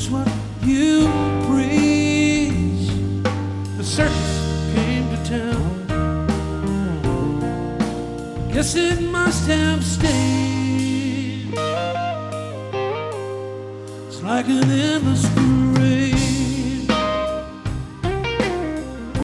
is what you preach. The circus came to town. Guess it must have stayed. It's like an endless groove.